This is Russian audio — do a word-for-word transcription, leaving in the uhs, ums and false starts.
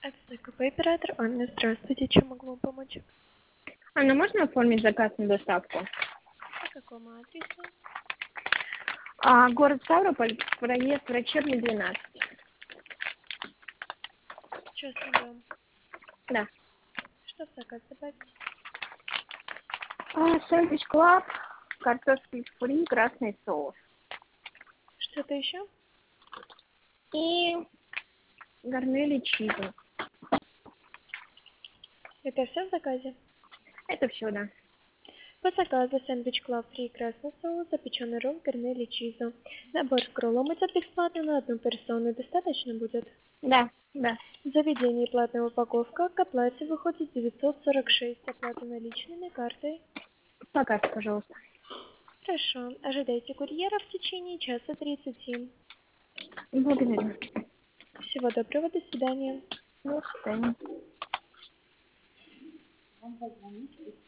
СТКП оператор Анна, здравствуйте, чем могу вам помочь? Анна, можно оформить заказ на доставку? По какому адресу? А, город Ставрополь, проезд Врачебный, двенадцать. Сейчас наберем. Да. Что в заказ добавить? А, сэндвич клаб, картофель фри, красный соус. Что-то еще? И гарнели чиза. Это все в заказе? Это все, да. По заказу сэндвич клаб фри красный соус, запеченный ролл, гарнели чиза. Набор с кроллом идет бесплатно на одну персону. Достаточно будет? Да, да. В заведении платная упаковка. К оплате выходит девятьсот сорок шесть. Оплата наличными, картой. Заказ, пожалуйста. Хорошо. Ожидайте курьера в течение часа тридцати. Благодарю. Всего доброго. До свидания. До свидания.